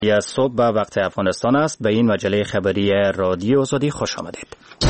یا صبح به وقت افغانستان است. به این مجله خبری رادیو آزادی خوش آمدید.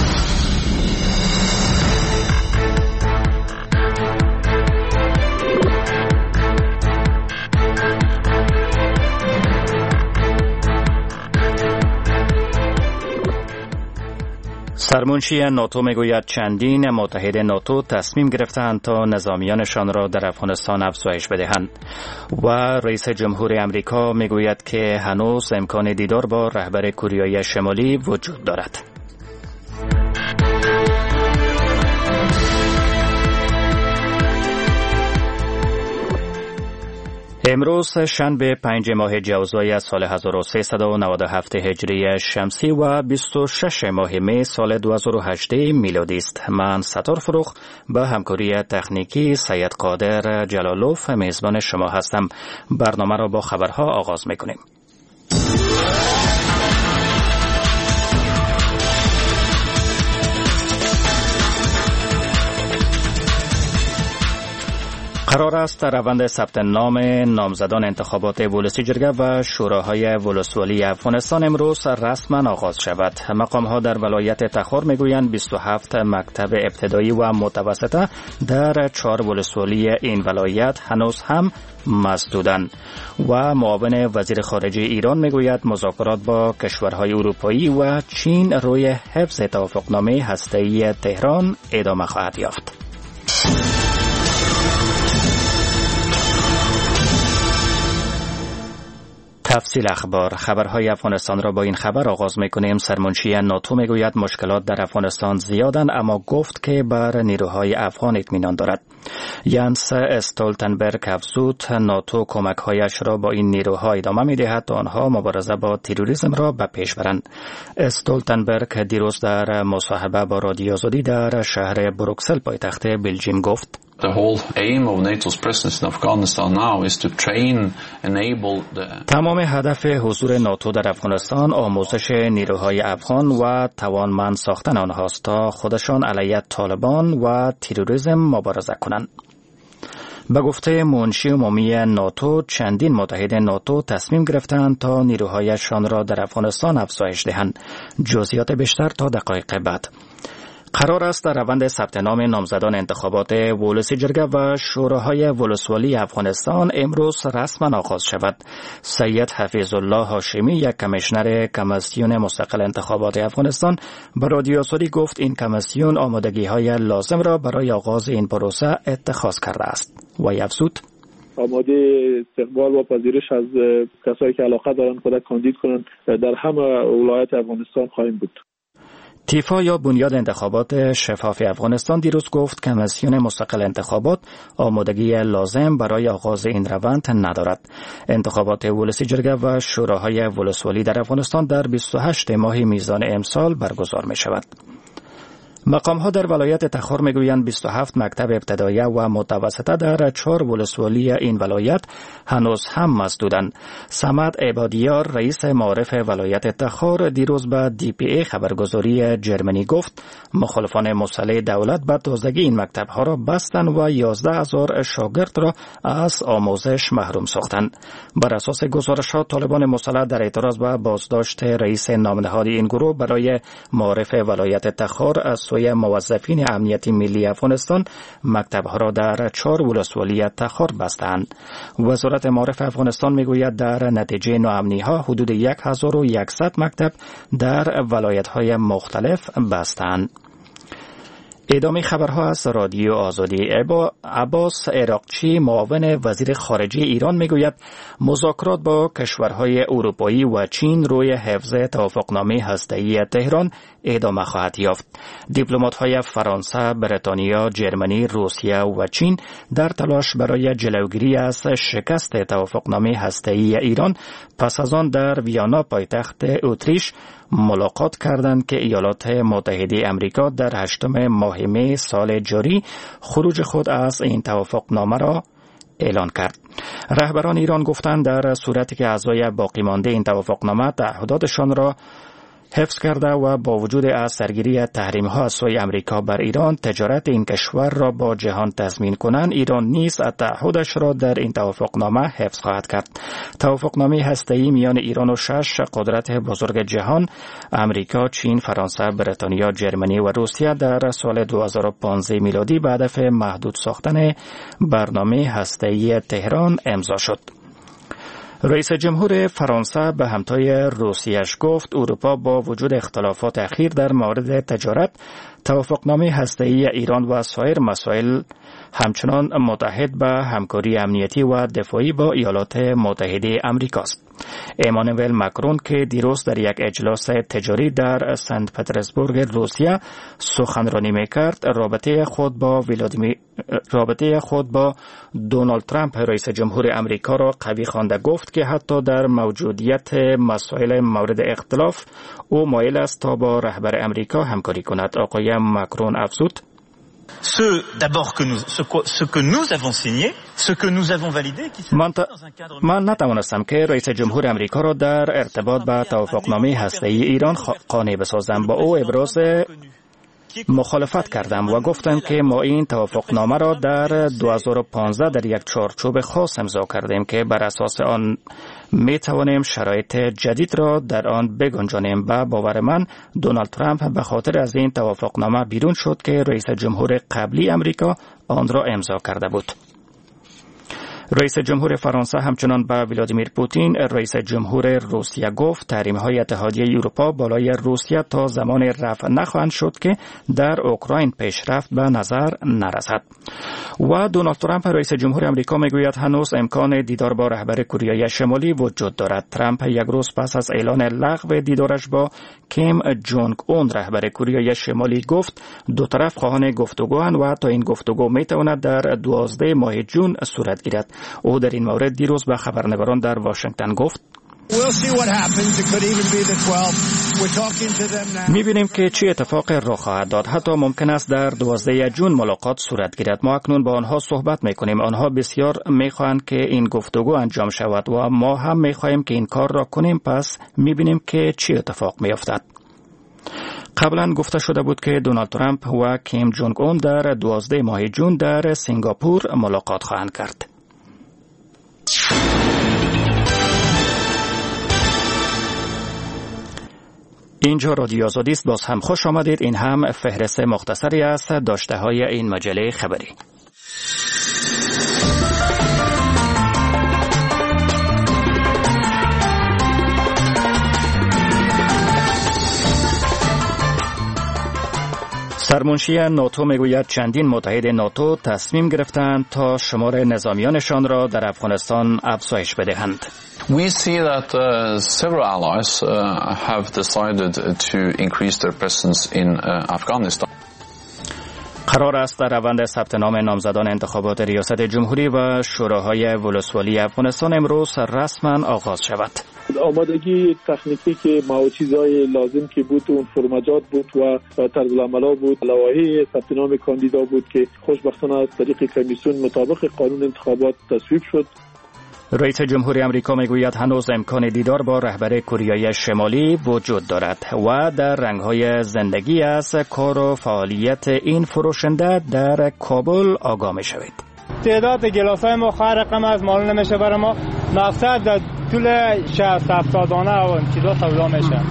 سرمنشی ناتو میگوید چندین متحد ناتو تصمیم گرفتند تا نظامیانشان را در افغانستان افزایش بدهند و رئیس جمهور امریکا میگوید که هنوز امکان دیدار با رهبر کره شمالی وجود دارد. امروز شنبه 5 ماه جوزای سال 1397 هجری شمسی و 26 ماه می سال 2018 میلادی است. من ستار فروخ با همکاری تکنیکی سید قادر جلالوف میزبان شما هستم. برنامه را با خبرها آغاز میکنیم. قرار است روند ثبت نام نامزدان انتخابات ولسی جرگه و شوراهای ولسوالی افغانستان امروز رسما آغاز شود. مقام‌ها در ولایت تخار میگویند 27 مکتب ابتدایی و متوسطه در 4 ولسوالی این ولایت هنوز هم مسدودند و معاون وزیر خارجه ایران میگوید مذاکرات با کشورهای اروپایی و چین روی حفظ توافقنامه هسته‌ای تهران ادامه خواهد یافت. تفصیل خبرهای افغانستان را با این خبر آغاز میکنیم. سرمنشی ناتو میگوید مشکلات در افغانستان زیادند اما گفت که بر نیروهای افغان اطمینان دارد. یانس استولتنبرگ افزود ناتو کمکهایش را با این نیروها ادامه میدهد تا آنها مبارزه با تروریسم را به پیش برند. استولتنبرگ دیروز در مصاحبه با رادیو آزادی در شهر بروکسل پایتخت بلژیم گفت تمام هدف حضور ناتو در افغانستان آموزش نیروهای افغان و توانمند ساختن آنهاست تا خودشان علیه طالبان و تروریسم مبارزه کنند. به گفته منشی عمومی ناتو چندین متحد ناتو تصمیم گرفتند تا نیروهایشان را در افغانستان افزایش دهند. جزئیات بیشتر تا دقایق بعد. قرار است در روند ثبت نام نامزدان انتخابات ولسی جرگه و شوراهای ولسوالی افغانستان امروز رسما آغاز شود. سید حفیظ الله هاشمی یک کمیشنر کمیسیون مستقل انتخابات افغانستان به رادیو آزادی گفت این کمیسیون آمادگی‌های لازم را برای آغاز این پروسه اتخاذ کرده است و افزود آماده استقبال و پذیرش از کسایی که علاقه دارند خود کاندید کنند در همه ولایات افغانستان خواهیم بود. تیفا یا بنیاد انتخابات شفاف افغانستان دیروز گفت کمیسیون مستقل انتخابات آمادگی لازم برای آغاز این روند ندارد. انتخابات ولسی جرگه و شوراهای ولسوالی در افغانستان در 28 ماه میزان امسال برگزار می شود. مقام‌ها در ولایت تخار میگویند 27 مکتب ابتدایی و متوسطه در 4 ولسوالی این ولایت هنوز هم مسدودند. صمد عبادیار رئیس معارف ولایت تخار دیروز به DPA خبرگزاری جرمنی گفت مخالفان مسلح دولت به تازگی این مکتب‌ها را بستند و 11,000 شاگرد را از آموزش محروم ساختند. بر اساس گزارش‌ها طالبان مسلح در اعتراض به بازداشت رئیس نامنهاد این گروه برای معارف ولایت تخار از سوی موظفین امنیتی ملی افغانستان مکتب‌ها را در 4 ولسوالی تخار بستند. وزارت معارف افغانستان میگوید در نتیجه ناامنی‌ها حدود 1100 مکتب در ولایت‌های مختلف بستند. ادامه خبرها از رادیو آزادی. عباس عراقچی معاون وزیر خارجه ایران میگوید مذاکرات با کشورهای اروپایی و چین روی حفظ توافقنامه هسته‌ای تهران ادامه خواهد یافت. دیپلمات‌های فرانسه، بریتانیا، جرمنی، روسیه و چین در تلاش برای جلوگیری از شکست توافقنامه هسته‌ای ایران پس از آن در ویانا پایتخت اتریش ملاقات کردند که ایالات متحده امریکا در 8 ماه می سال جاری خروج خود از این توافقنامه را اعلان کرد. رهبران ایران گفتند در صورتی که اعضای باقی مانده این توافقنامه تعهداتشان را حفظ کرده و با وجود از سرگیری تحریم‌ها از سوی امریکا بر ایران تجارت این کشور را با جهان تضمین کنند، ایران نیز تعهدش را در این توافقنامه حفظ خواهد کرد. توافقنامه هسته‌ای میان ایران و 6 قدرت بزرگ جهان امریکا، چین، فرانسه، بریتانیا، جرمنی و روسیه در سال 2015 میلادی به هدف محدود ساختن برنامه هسته‌ای تهران امضا شد. رئیس جمهور فرانسه به همتای روسیه‌اش گفت اروپا با وجود اختلافات اخیر در مورد تجارت، توافقنامه هسته‌ای ایران و سایر مسائل همچنان متحد به همکاری امنیتی و دفاعی با ایالات متحده آمریکا است. امانوئل ماکرون که دیروز در یک اجلاس تجاری در سنت پترزبورگ روسیه سخنرانی می‌کرد، رابطه خود با دونالد ترامپ رئیس جمهور امریکا را قوی خوانده گفت که حتی در موجودیت مسائل مورد اختلاف او مایل است تا با رهبر امریکا همکاری کند. آقای ماکرون افزود: من نتوانستم که رئیس جمهور امریکا را در ارتباط به توافقنامه هسته‌ای ایران قانع بسازم. با او ابراز مخالفت کردم و گفتم که ما این توافقنامه را در 2015 در یک چارچوب خاص امضا کردیم که بر اساس آن می توانیم شرایط جدید را در آن بگنجانیم. به باور من دونالد ترامپ به خاطر از این توافقنامه بیرون شد که رئیس جمهور قبلی امریکا آن را امضا کرده بود. رئیس جمهور فرانسه همچنان به ولادیمیر پوتین رئیس جمهور روسیه گفت تحریم‌های اتحادیه اروپا بالای روسیه تا زمان رفع نخواهند شد که در اوکراین پیشرفت به نظر نرسد. و دونالد ترامپ رئیس جمهور امریکا میگوید هنوز امکان دیدار با رهبر کره شمالی وجود دارد. ترامپ یک روز پس از اعلان لغو دیدارش با کیم جونگ اون رهبر کره شمالی گفت دو طرف خواهان گفتگوان و تا این گفتگو میتواند در 12 ماه جون صورت گیرد. او در این مورد دیروز به خبرنگاران در واشنگتن گفت می‌بینیم که چه اتفاقی رخ خواهد داد. حتی ممکن است در 12 جون ملاقات صورت گیرد. ما اکنون با آنها صحبت می‌کنیم. آنها بسیار می‌خواهند که این گفتگو انجام شود و ما هم می‌خواهیم که این کار را کنیم. پس می‌بینیم که چه اتفاق می‌افتد. قبلا گفته شده بود که دونالد ترامپ و کیم جونگ اون در 12 ماه جون در سنگاپور ملاقات خواهند کرد. اینجا رادیو آزادی است. باز هم خوش آمدید. این هم فهرست مختصری است داشته های این مجله خبری. سرمنشی ناتو میگوید چندین متحد ناتو تصمیم گرفتند تا شمار نظامیانشان را در افغانستان افزایش بدهند. We see that several allies have decided to increase their presence in Afghanistan. قرار است در روند ثبت نام نامزدان انتخابات ریاست جمهوری و شوراهای ولسوالی افغانستان امروز رسما آغاز شود. آمادگی تکنیکی که چیزهای لازم که بود اون فرمجات بود و طرز العمل بود، لوایح ثبت نام کاندیدا بود که خوشبختانه از طریق کمیسیون مطابق قانون انتخابات تصویب شد. رئیس جمهوری آمریکا میگوید هنوز امکان دیدار با رهبر کره شمالی وجود دارد و در رنگ‌های زندگی از کار و فعالیت این فروشنده در کابل آگاه می‌شوید. تعداد گلاس‌های ما خیر رقم از معلوم نمیشه برای ما. مقصد در طول 60-70 دانه و چیزا سودا میشه.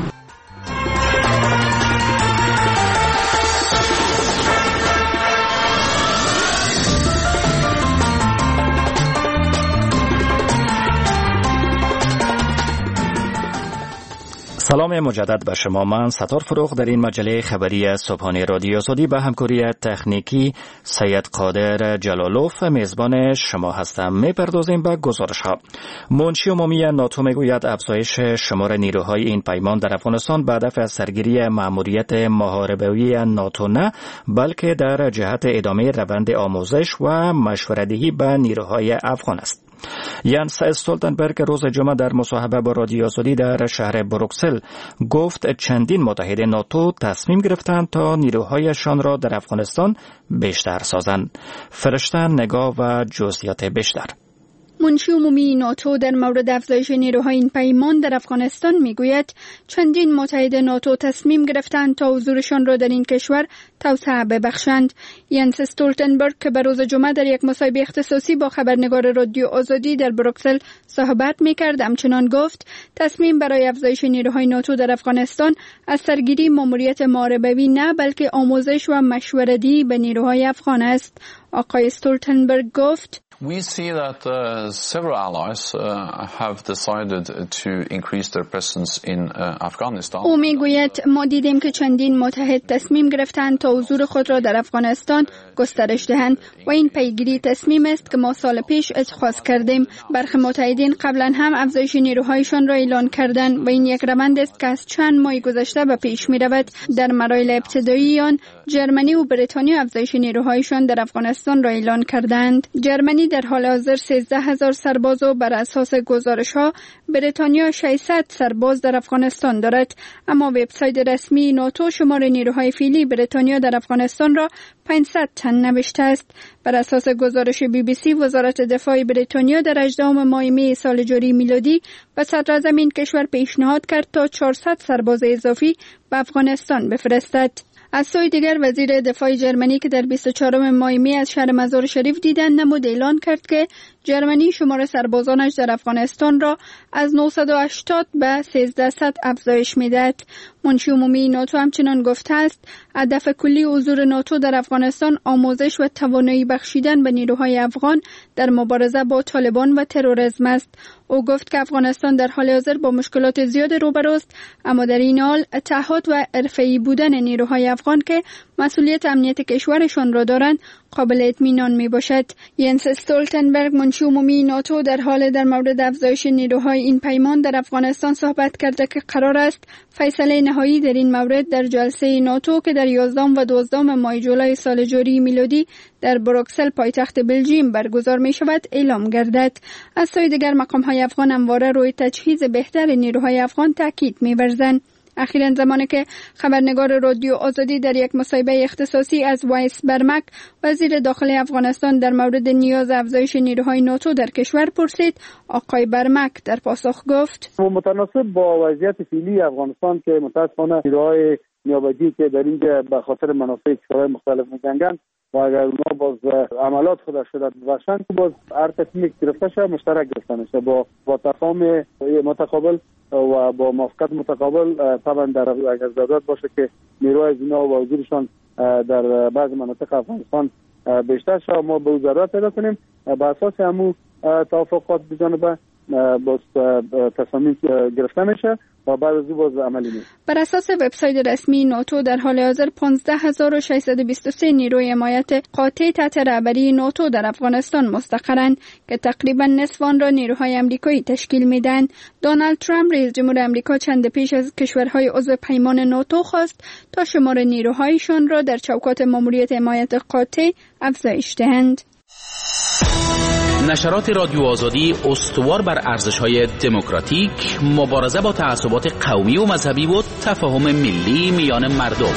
سلام مجدد به شما. من ستار فروغ در این مجله خبری صبحانه رادیو آزادی به همکاری تکنیکی سید قادر جلالوف میزبان شما هستم. میپردازیم به گزارش ها. منشی عمومی ناتو میگوید افزایش شمار نیروهای این پیمان در افغانستان به هدف از سرگیری مأموریت محاربه‌ای ناتو نه، بلکه در جهت ادامه روند آموزش و مشوره‌دهی به نیروهای افغان است. ینس استولتنبرگ روز جمعه در مصاحبه با رادیو آزادی در شهر بروکسل گفت چندین متحد ناتو تصمیم گرفتند تا نیروهایشان را در افغانستان بیشتر سازند. فرشته نگاه و جزئیات بیشتر. منشی عمومی ناتو در مورد افزایش نیروهای این پیمان در افغانستان میگوید چندین متحد ناتو تصمیم گرفتند تا حضورشان را در این کشور توسعه ببخشند. ینس استولتنبرگ که به روز جمعه در یک مصاحبه اختصاصی با خبرنگار رادیو آزادی در بروکسل صحبت میکرد همچنان گفت تصمیم برای افزایش نیروهای ناتو در افغانستان از سرگیری ماموریت محاربوی نه بلکه آموزش و مشورتی به نیروهای افغان است. آقای استولتنبرگ گفت We see that several allies have decided to increase their presence in Afghanistan. او میگوید ما دیدیم که چندین متحد تصمیم گرفتند تا حضور خود را در افغانستان گسترش دهند و این پیگیری تصمیم است که ما سال پیش اتخاذ کردیم. برخی متحدین قبلا هم افزایش نیروهایشان را اعلان کردند و این یک روند است که از چند ماه گذشته به پیش می رود. در مراحل ابتدایی آن جرمنی و بریتانیا افزایش نیروهایشان در افغانستان را اعلان کردند. جرمنی در حال حاضر 13,000 سرباز و بر اساس گزارش‌ها بریتانیا 600 سرباز در افغانستان دارد، اما وبسایت رسمی ناتو شمار نیروهای فعلی بریتانیا در افغانستان را 500 تن نوشته است. بر اساس گزارش BBC وزارت دفاع بریتانیا در 18 ماه می سال جاری میلادی به صدراعظم این کشور پیشنهاد کرد تا 400 سرباز اضافی به افغانستان بفرستد. از سوی دیگر وزیر دفاع جرمنی که در 24 ماه می از شهر مزار شریف دیدن نمود اعلان کرد که جرمنی شمار سربازانش در افغانستان را از 980 به 1300 افزایش می‌دهد. منشی عمومی ناتو همچنان گفته است هدف کلی حضور ناتو در افغانستان آموزش و توانایی بخشیدن به نیروهای افغان در مبارزه با طالبان و تروریسم است. او گفت که افغانستان در حال حاضر با مشکلات زیاد روبروست، اما در این حال اتحاد و حرفه‌ای بودن نیروهای افغان که مسئولیت امنیت کشورشان را دارند قابل اطمینان می باشد. ینس استولتنبرگ منشی عمومی ناتو در مورد افزایش نیروهای این پیمان در افغانستان صحبت کرده که قرار است فیصله نهایی در این مورد در جلسه ناتو که در 11 و 12 ماه جولای سال جاری میلادی در بروکسل پایتخت بلژیم برگزار می شود اعلام گردد. از سوی دیگر مقام‌های افغان همواره روی تجهیز بهتر نیروهای افغان تاکید می‌ورزند. اخیراً زمانی که خبرنگار رادیو آزادی در یک مصاحبه اختصاصی از وایس برمک وزیر داخلی افغانستان در مورد نیاز افزایش نیروهای ناتو در کشور پرسید، آقای برمک در پاسخ گفت متناسب با وضعیت فعلی افغانستان که متأسفانه نیروهای نیابتی که در اینجا به خاطر منافع کشورهای مختلف می‌جنگند و اگر اونا باز عملات خود شده باشند باز هر تصمیمی گرفته شه مشترک گرفته میشه با تفاهم متقابل و با موافقت متقابل. طبعا در اگر ضرورت باشه که نیروهای زینا و حضورشان در بعض مناطق افغانستان بیشتر شه ما به ضرورت پیدا کنیم به اساس همون توافقات بجانب باز تصمیم گرفته میشه و بعد از باز عملی میشه. بر اساس وبسایت رسمی ناتو در حال حاضر 15623 نیروی حمایت قاطع تحت رهبری ناتو در افغانستان مستقرند که تقریبا نصف آن را نیروهای آمریکایی تشکیل میدن. دونالد ترامپ رئیس جمهور آمریکا چند پیش از کشورهای عضو پیمان ناتو خواست تا شمار نیروهایشان را در چوکات ماموریت حمایت قاطع افزایش دهند. نشرات رادیو آزادی استوار بر ارزش‌های دموکراتیک، مبارزه با تعصبات قومی و مذهبی و تفاهم ملی میان مردم.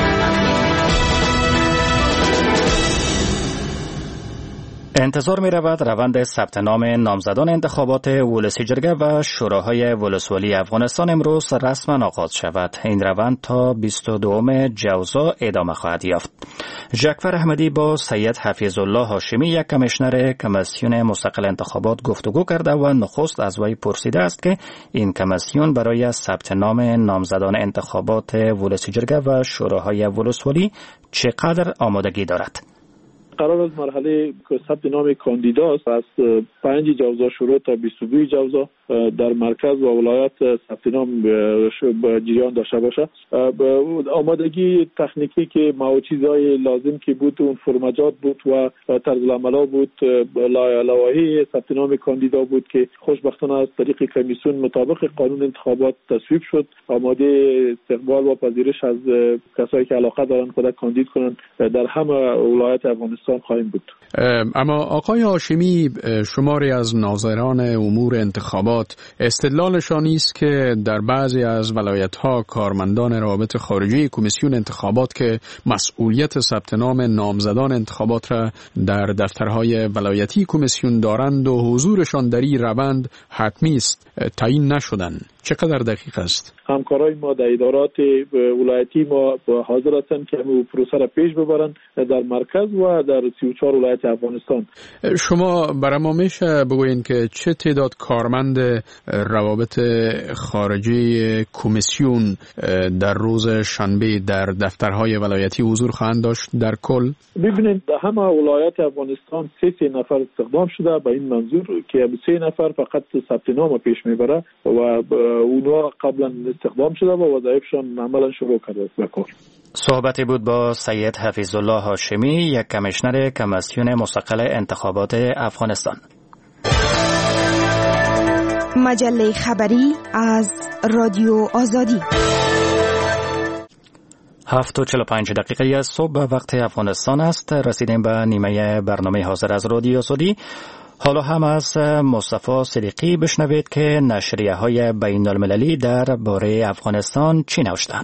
انتظار می رود روند ثبت نام نامزدان انتخابات ولسی جرگه و شوراهای ولسوالی افغانستان امروز رسما آغاز شود. این روند تا 22 جوزا ادامه خواهد یافت. ژاکفر احمدی با سید حفیظ الله هاشمی یک کمیشنر کمیسیون مستقل انتخابات گفتگو کرده و نخست از وی پرسیده است که این کمیسیون برای ثبت نام نامزدان انتخابات ولسی جرگه و شوراهای ولسوالی چقدر آمادگی دارد. قرار است مرحله ثبت نام کاندیداست از 5 جوزا شروع تا 22 جوزا در مرکز و ولایت ثبت نام جریان داشته باشه. آمادگی تکنیکی که چیزای لازم که بود اون فرمجات بود و طرز العمل بود، لوایح ثبت نام کاندیدا بود که خوشبختانه از طریق کمیسیون مطابق قانون انتخابات تصویب شد. آماده استقبال و پذیرش از کسایی که علاقه دارن خود کاندید کنن در همه ولایت افغانستان افغانستان خواهیم بود. اما آقای هاشمی، شماری از ناظران امور انتخابات استدلالشان است که در بعضی از ولایت‌ها کارمندان روابط خارجی کمیسیون انتخابات که مسئولیت ثبت نام نامزدان انتخابات را در دفترهای ولایتی کمیسیون دارند و حضورشان در این روند حتمی است، تعیین نشدند. چقدر دقیق است؟ همکارای ما در ادارات ولایتی ما حاضر هستند که همین پروسه را پیش ببرند در مرکز و در 34 ولایت افغانستان. شما برای ما میشه بگوین که چه تعداد کارمند روابط خارجی کمیسیون در روز شنبه در دفترهای ولایتی حضور خواهند داشت در کل؟ ببینید در همه ولایت افغانستان 3 نفر استخدام شده، به این منظور که 3 نفر فقط ثبت نام پیش میبره و اونها قبلا استخدام شده و وظایفشان عملا شروع کرده است به کار. صحبتی بود با سید حفیظ الله هاشمی، یک کمیشنر کمیسیون مستقل انتخابات افغانستان. مجله خبری از رادیو آزادی. 7:45 از صبح وقت افغانستان است. رسیدیم به نیمه برنامه حاضر از رادیو آزادی. حالا هم از مصطفی صدیقی بشنوید که نشریه‌های بین‌المللی درباره افغانستان چی نوشتند.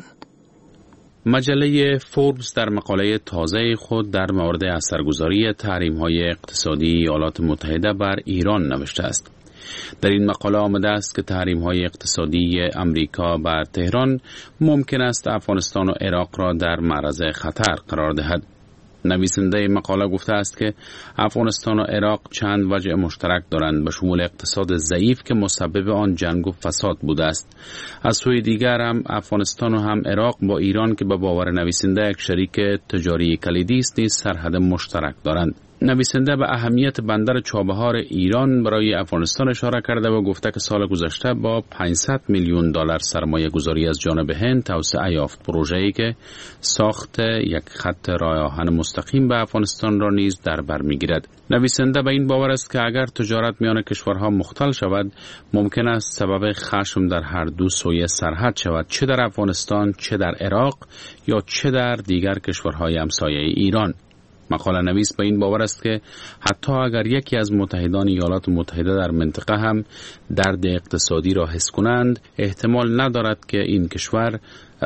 مجله فوربس در مقاله تازه خود در مورد اثرگذاری تحریم‌های اقتصادی ایالات متحده بر ایران نوشته است. در این مقاله آمده است که تحریم‌های اقتصادی امریکا بر تهران ممکن است افغانستان و عراق را در معرض خطر قرار دهد. نویسنده مقاله گفته است که افغانستان و عراق چند وجه مشترک دارند، به شمول اقتصاد ضعیف که مسبب آن جنگ و فساد بوده است. از سوی دیگر هم افغانستان و هم عراق با ایران که به باور نویسنده یک شریک تجاری کلیدی است نیز سرحد مشترک دارند. نویسنده به اهمیت بندر چابهار ایران برای افغانستان اشاره کرده و گفته که سال گذشته با 500 میلیون دلار سرمایه گذاری از جانب هند توسعه یافت. پروژه‌ای که ساخت یک خط راه آهن مستقیم به افغانستان را نیز در بر می‌گیرد. نویسنده به این باور است که اگر تجارت میان کشورها مختل شود، ممکن است سبب خشم در هر دو سوی سرحد شود، چه در افغانستان، چه در عراق یا چه در دیگر کشورهای همسایه ایران. مقاله نویس به این باور است که حتی اگر یکی از متحدان ایالات متحده در منطقه هم درد اقتصادی را حس کنند، احتمال ندارد که این کشور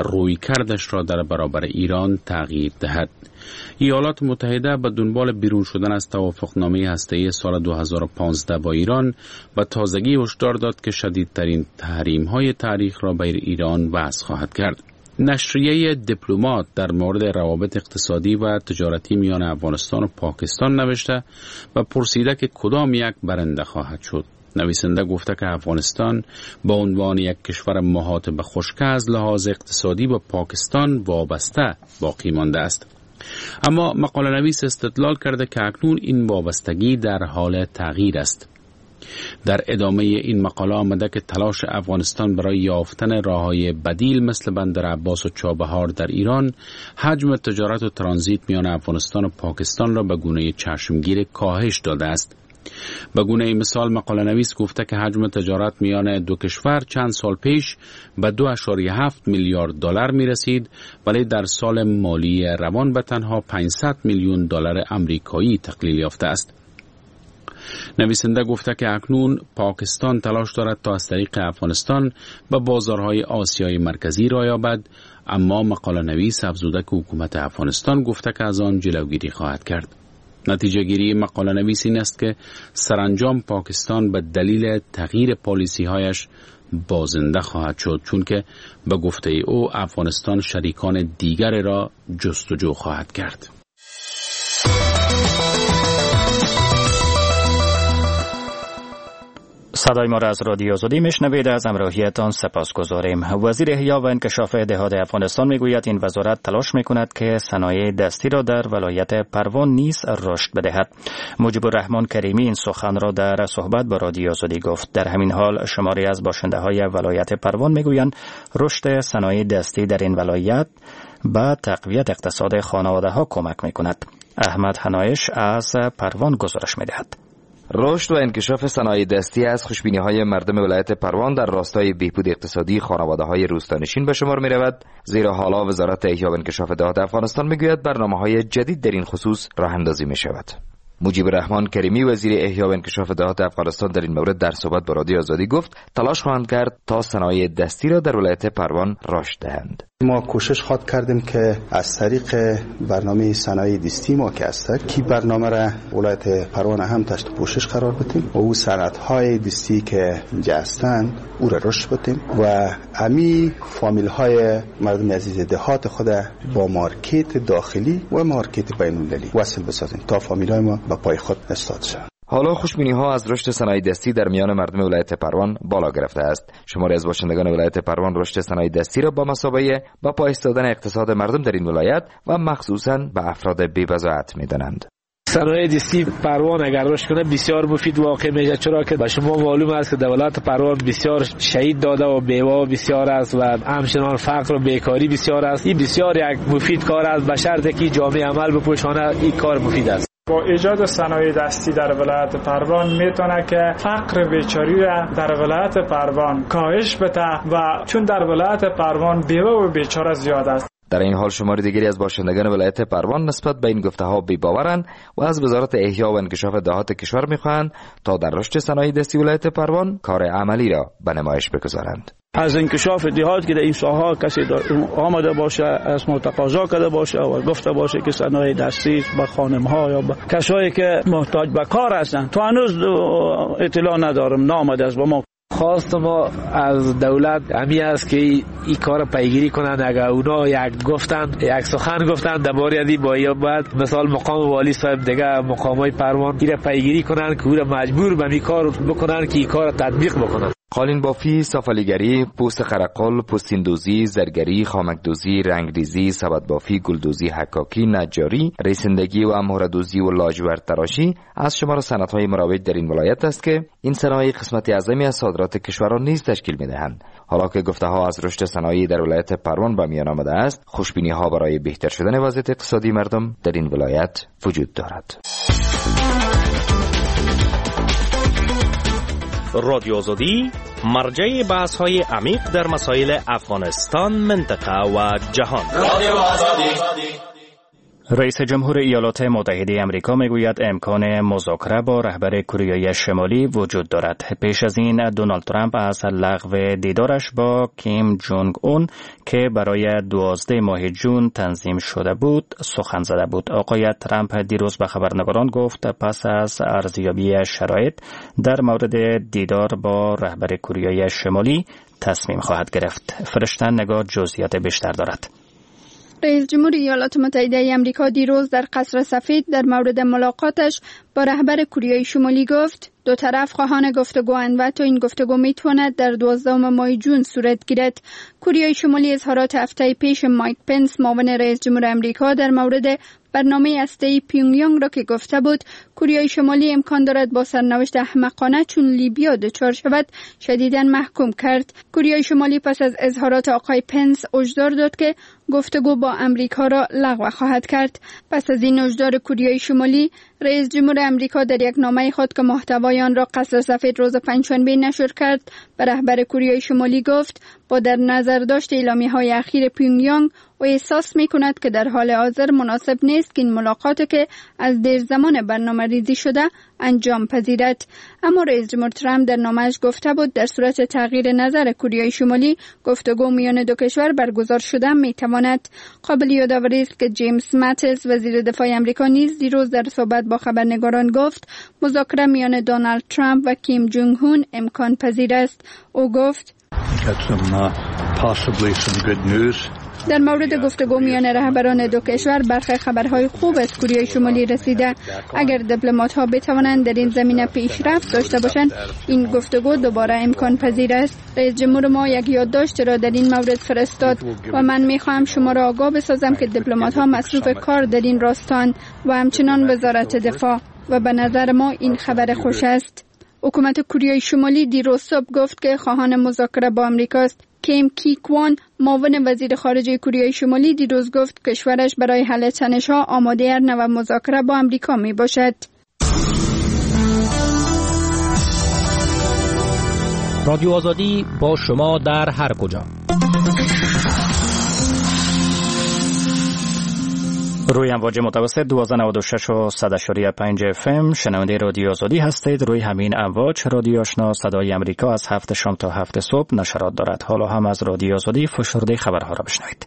رویکردش را در برابر ایران تغییر دهد. ایالات متحده به دنبال بیرون شدن از توافقنامه هسته‌ای سال 2015 با ایران و تازگی هشدار داد که شدیدترین تحریم‌های تاریخ را بر ایران وضع خواهد کرد. نشریه دیپلمات در مورد روابط اقتصادی و تجارتی میان افغانستان و پاکستان نوشته و پرسیده که کدام یک برنده خواهد شد. نویسنده گفته که افغانستان با عنوان یک کشور محاط به خشکی از لحاظ اقتصادی به پاکستان وابسته باقی مانده است. اما مقاله نویس استدلال کرده که اکنون این وابستگی در حال تغییر است. در ادامه این مقاله آمده که تلاش افغانستان برای یافتن راههای بدیل مثل بندر عباس و چابهار در ایران حجم تجارت و ترانزیت میان افغانستان و پاکستان را به گونه چشمگیر کاهش داده است. به گونه مثال مقاله نویس گفته که حجم تجارت میان دو کشور چند سال پیش به 2.7 میلیارد دلار می رسید، ولی در سال مالی روان به تنها 500 میلیون دلار آمریکایی تقلیل یافته است. نویسنده گفته که اکنون پاکستان تلاش دارد تا از طریق افغانستان به بازارهای آسیای مرکزی را یابد، اما مقاله نویس افزوده که حکومت افغانستان گفته که از آن جلوگیری خواهد کرد. نتیجه گیری مقاله نویس این است که سرانجام پاکستان به دلیل تغییر پالیسی هایش بازنده خواهد شد، چون که به گفته او افغانستان شریکان دیگر را جستجو خواهد کرد. صدای ما را از رادیو آزادی میشنوید. از همراهیتان سپاسگزاریم. وزیر احیا و انکشاف دهات افغانستان میگوید این وزارت تلاش میکند که صنایع دستی را در ولایت پروان نیز رشد بدهد. مجیب الرحمن کریمی این سخن را در صحبت با رادیو آزادی گفت. در همین حال شماری از باشنده های ولایت پروان میگویند رشد صنایع دستی در این ولایت به تقویت اقتصاد خانواده ها کمک میکند. احمد حنایش از پروان گزارش میدهد. رشد و انکشاف صنایع دستی از خوشبینی‌های مردم ولایت پروان در راستای بهبود اقتصادی خانواده‌های روستانشین به شمار می‌رود، زیرا حالا وزارت احیا و انکشاف دهات افغانستان می‌گوید برنامه‌های جدید در این خصوص راه‌اندازی می‌شود. مجیب الرحمن کریمی وزیر احیا و انکشاف دهات افغانستان در این مورد در صحبت با رادیو آزادی گفت تلاش خواهند کرد تا صنایع دستی را در ولایت پروان رشد دهند. ما کوشش خواهد کردیم که از طریق برنامه صنایع دستی ما که است کی برنامه را ولایت پروان هم تحت پوشش قرار بدیم و او صنعت‌های دستی که اینجا هستند او را رشد بدیم و امی فامیل‌های مردم عزیز دهات خود با مارکت داخلی و مارکت بین‌المللی وصل بسازیم تا فامیل‌های ما به پای خود استاد شوند. حالا خوشبینی‌ها از رشد صنایع دستی در میان مردم ولایت پروان بالا گرفته است. شماری از باشندگان ولایت پروان رشد صنایع دستی را با مثابه با پای ایستادن اقتصاد مردم در این ولایت و مخصوصاً به افراد بی‌بضاعت می‌دانند. صنایع دستی پروان اگر رشد کنه بسیار مفید واقع میشه، چرا که به شما معلوم است که دولت پروان بسیار شهید داده و بیوه بسیار است و همچنان فقر و بیکاری بسیار است. این بسیار یک مفید کار است، به شرطی که جامعه عمل بپوشانه این کار مفید است. با ایجاد صنایع دستی در ولایت پروان میتونه که فقر بیچاری را در ولایت پروان کاهش بده و چون در ولایت پروان بیوه و بیچاره زیاد است. در این حال شمار دیگری از باشندگان ولایت پروان نسبت به این گفته‌ها بی‌باورند و از وزارت احیا و انکشاف دهات کشور می‌خواهند تا در رشد صنایع دستی ولایت پروان کار عملی را به نمایش بگذارند. از انکشاف دهات که در این ساحه کسی آمده باشه از ما تقاضا کرده باشه و گفته باشه که صنایع دستی به خانم‌ها یا به کسایی که محتاج به کار هستند، تو هنوز اطلاع ندارم، نامده است با ما. خواست ما از دولت همی است که این کار پیگیری کنند. اگر اونا یک سخن گفتند درباره ازی باید مثال مقام والی صاحب دیگه مقامای پروان این پیگیری کنند که او را مجبور به این کار بکنند که این کار تطبیق بکنند. قالین بافی، سفالیگری، پوست خرقل، پوستین دوزی، زرگری، خامک دوزی، رنگریزی، سبد بافی، گلدوزی، حکاکی، نجاری، ریسندگی و امهره دوزی و لاجورد تراشی از شمار صنعت‌های مروج در این ولایت است که این صنایع قسمتی عظیمی از صادرات کشور را نیز تشکیل می‌دهند. حالا که گفته‌ها از رشد صنایع در ولایت پروان به میان آمده است، خوشبینی‌ها برای بهتر شدن وضعیت اقتصادی مردم در این ولایت وجود دارد. رادیو آزادی مرجع بحث‌های عمیق در مسائل افغانستان، منطقه و جهان. رادیو آزادی. رئیس جمهور ایالات متحده آمریکا میگوید امکان مذاکره با رهبر کره شمالی وجود دارد. پیش از این دونالد ترامپ از لغو دیدارش با کیم جونگ اون که برای 12 ماه جون تنظیم شده بود سخن زده بود. آقای ترامپ دیروز به خبرنگاران گفت پس از ارزیابی شرایط در مورد دیدار با رهبر کره شمالی تصمیم خواهد گرفت. فرشتن نگار جزئیات بیشتر دارد. رئیس جمهور ایالات متحده آمریکا دیروز در قصر سفید در مورد ملاقاتش با رهبر کره شمالی گفت دو طرف خواهان گفتگواند و تا این گفتگو میتواند در 12 ماه جون صورت گیرد. کره شمالی اظهارات هفته پیش مایک پنس معاون رئیس جمهور آمریکا در مورد برنامه هسته‌ای پیونگیانگ را که گفته بود کره شمالی امکان دارد با سرنوشت احمقانه چون لیبیا دچار شود شدیداً محکوم کرد. کره شمالی پس از اظهارات آقای پنس هشدار داد که گفتگو با امریکا را لغو خواهد کرد. پس از این هشدار کره شمالی رئیس جمهور آمریکا در یک نامه خود که محتوای آن را قصر سفید روز پنجشنبه نشر کرد به رهبر کره شمالی گفت با در نظر داشت اعلامیه‌های اخیر پیونگیانگ و احساس می‌کند که در حال حاضر مناسب نیست که این ملاقاتی که از دیر زمان برنامه ریزی شده انجام پذیرد. اما رئیس جمهور ترامپ در نامه‌اش گفته بود در صورت تغییر نظر کره شمالی گفتگو میان دو کشور برگزار شده می‌تواند. قابل یادآوری است که جیمز ماتیس وزیر دفاع آمریکا نیز دیروز در صحبت با خبرنگاران گفت مذاکره میان دونالد ترامپ و کیم جونگ اون امکان پذیر است. او گفت در مورد گفتگو میان رهبران دو کشور برخی خبرهای خوب از کره شمالی رسیده. اگر دیپلمات‌ها بتوانند در این زمینه پیشرفت داشته باشند این گفتگو دوباره امکان پذیر است. رئیس جمهور ما یک یادداشت را در این مورد فرستاد و من می‌خواهم شما را آگاه بسازم که دیپلمات‌ها مصروف کار در این راستان و همچنان وزارت دفاع و به نظر ما این خبر خوش است. حکومت کره شمالی دیروز صبح گفت که خواهان مذاکره با آمریکاست. کیم کی کوان معاون وزیر خارجه کره شمالی دیروز گفت کشورش برای حل تنش‌ها آماده هر نوع مذاکره با آمریکا می باشد. رادیو آزادی با شما در هر کجا. روی امواج متوسط 1296 و 100.5 FM شنونده رادیو آزادی هستید. روی همین امواج رادیو آشنا صدای امریکا از 7 شام تا 7 صبح نشرات دارد. حالا هم از رادیو آزادی فشرده خبرها را بشنوید.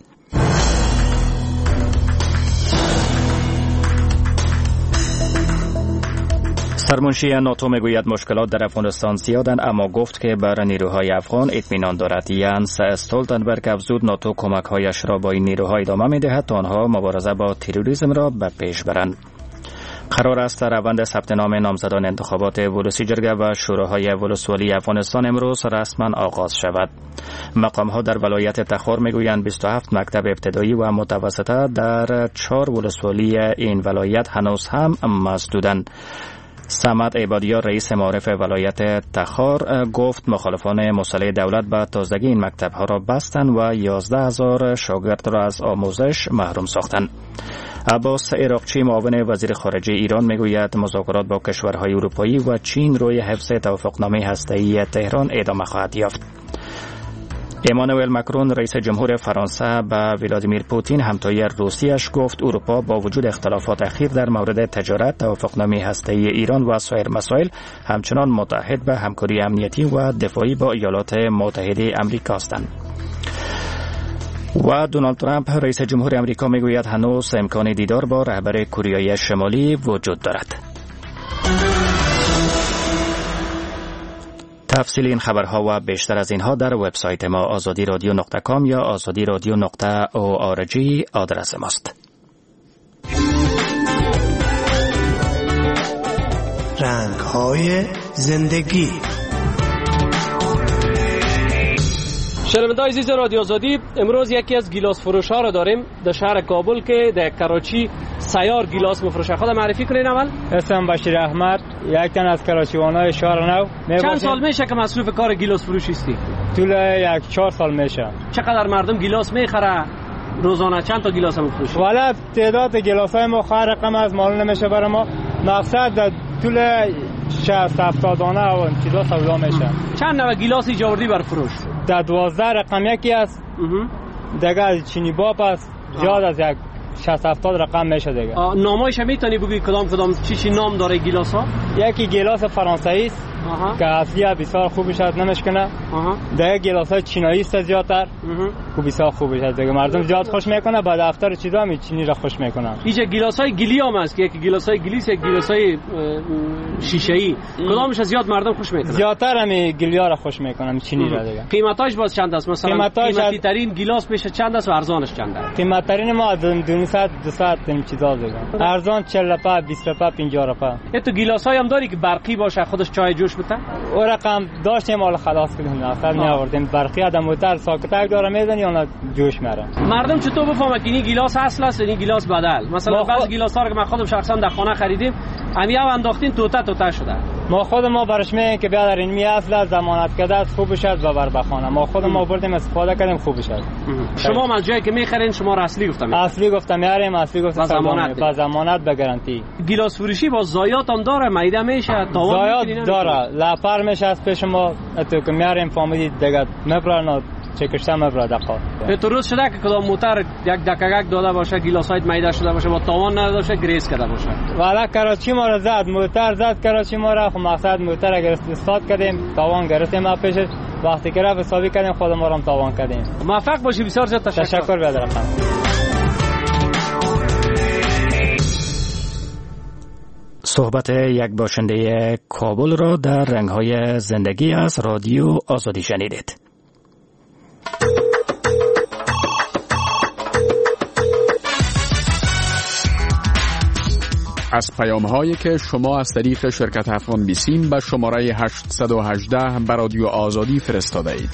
سرمنشی ناتو میگوید مشکلات در افغانستان زیادند، اما گفت که بر نیروهای افغان اطمینان دارد. ینس استولتنبرگ افزود ناتو کمک‌هایش را با این نیروها ادامه می‌دهد تا آنها مبارزه با تروریسم را به پیش برند. قرار است روند ثبت نام نامزدان انتخابات ولسی جرگه و شوراهای ولسوالی افغانستان امروز رسما آغاز شود. مقام‌ها در ولایت تخار میگویند 27 مکتب ابتدایی و متوسطه در 4 ولسوالی این ولایت هنوز هم مسدودند. سمد عبادیار رئیس معارف ولایت تخار گفت مخالفان مسلح دولت به تازگی این مکتب‌ها را بستند و 11,000 شاگرد را از آموزش محروم ساختند. عباس عراقچی معاون وزیر خارجه ایران میگوید مذاکرات با کشورهای اروپایی و چین روی حفظ توافقنامه هسته‌ای تهران ادامه خواهد یافت. امانوئل مکرون رئیس جمهور فرانسه به ولادیمیر پوتین همتای روسیه‌اش گفت اروپا با وجود اختلافات اخیر در مورد تجارت، توافقنامه هسته‌ای ایران و سایر مسائل همچنان متحد به همکاری امنیتی و دفاعی با ایالات متحده آمریکا هستند. و دونالد ترامپ رئیس جمهور آمریکا میگوید هنوز امکان دیدار با رهبر کره شمالی وجود دارد. تفصیل این خبرها و بیشتر از اینها در وبسایت ما azadiradio.com یا azadiradio.org آدرس ماست. رنگ‌های زندگی. شنوندگان عزیز رادیو آزادی، امروز یکی از گیلاس فروش‌ها را داریم در شهر کابل که در کراچی سیار گیلاس می‌فروشه. خود معرفی کنین اول. اسمم بشیر احمد، یک تن از کراچیوانای شهر نو. چند سال میشه که مصروف کار گیلاس فروشی هستی؟ طول 1-4 سال میشه. چقدر مردم گیلاس میخره؟ روزانه چند تا گیلاس می‌فروشی؟ والا تعداد گیلاس‌های ما خیر رقم از معلوم نمیشه برای ما. مقصد در طول 60-70 دانه و چیزا سودا میشه. چند نوع گیلاس ایجاوردی بر فروش؟ در 12 رقم یکی است. دیگه چینی باب است. زیاد از یک 60-70 رقم میشه دیگه. نامایش میتونی بگی کدام چی نام داره گیلاس ها؟ یکی گیلاس فرانسوی است که اصلی بسیار خوبش است، نمیشکنه. دیگه گیلاس های چینایی است زیادتر که بسیار خوبش است دیگه. مردم زیاد خوش میکنه، بعد دفتر چیزا می چینی را خوش میکنن. اینجا گیلاس های گلی هم است که یکی گیلاس های گلی است، یک گیلاس های شیشه ای. کدامش زیاد مردم خوش میکنن؟ زیادتر همین گلیا را خوش میکنن، چینی را دیگه. قیمتاش باز چند است؟ مثلا قیمتی ترین گیلاس میشه چند است و ارزانش چند است؟ قیمت ترین ما 200 این چیزا دیگه. ارزان 40 روپیه، 20 روپیه، 50 روپیه. تو گیلاس های هم داری که برقی باشه خودش چای جوش بده؟ او رقم داشتیم حالا خلاص کردیم، اصلا میآوردیم برقی آدم موتر ساکتک داره میزنی اون جوش میاره. مردم چطور بفهمه که این گیلاس اصل است این گیلاس بدل؟ مثلا بعضی گیلاس ها رو که من خودم شخصا در خانه خریدیم همین انداختین توته شده. ما برش میگیم که بیا در این می اصل ضمانت کرده است، خوبش است ببر به خانه. ما خودم آوردیم استفاده کردیم، خوبش است. شما من جایی که میخرین شما اصلی گفتم میاریم، اصلی گفتم با ضمانت به گارانتی. گیلاس فروشی با زایات هم داره، میده میشه، زایات داره، لپر میشه از پیش ما تو که میاریم فامیلی دیگه مبرنا چکشته مبر دقیقا. تو روز شده که کدام موتر یک دکگک داده باشه، گیلاسایت میده شده باشه، با تاوان نداده باشه، گریس کرده باشه. والا کراچی ما را زد، موتر زد کراچی ما را. خب مقصد موتر اگر استاد کردیم، تاوان گرفتیم ما پیش، وقتی که رفت حسابی کردیم خود ما را هم تاوان کردیم. موفق باشی، بسیار زیاد تشکر بیادرم. صحبت یک باشنده کابل را در رنگ‌های زندگی از رادیو آزادی شنیدید. از پیام‌هایی که شما از طریق شرکت افغان بیسیم به شماره 818 به رادیو آزادی فرستاده اید.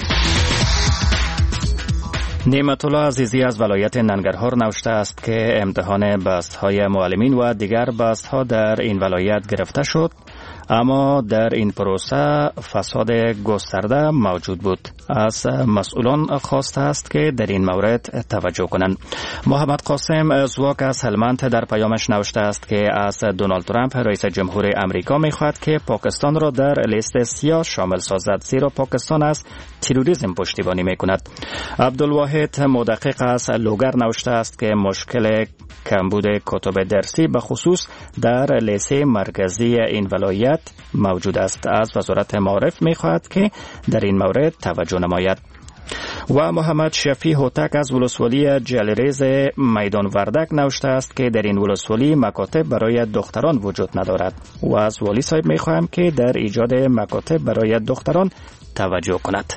نعمت الله عزیزی از ولایت ننگرهار نوشته است که امتحان بست‌های معلمین و دیگر بست‌ها در این ولایت گرفته شد، اما در این پروسه فساد گسترده موجود بود. از مسئولان خواسته است که در این مورد توجه کنند. محمد قاسم زواک از هلمند در پیامش نوشته است که از دونالد ترامپ رئیس جمهور امریکا می‌خواهد که پاکستان را در لیست سیاه شامل سازد، زیرا پاکستان از تروریسم پشتیبانی می‌کند. عبدالواحد مدقق از لوگر نوشته است که مشکل کمبود کتب درسی به خصوص در لیسه مرکزی این ولایت موجود است. از وزارت معارف می‌خواهد که در این مورد توجه نماید. و محمد شفیع هوتک از ولسوالی جلریز میدان وردک نوشته است که در این ولسوالی مکاتب برای دختران وجود ندارد و از والی صاحب می‌خواهم که در ایجاد مکاتب برای دختران توجه کند.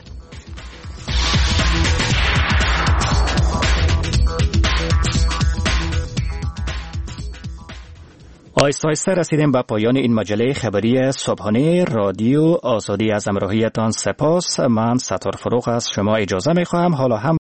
آیسته آیسته رسیدیم به پایان این مجله خبری صبحانه رادیو آزادی. از همراهیتان سپاس. من ستار فروغ از شما اجازه می‌خواهم. حالا هم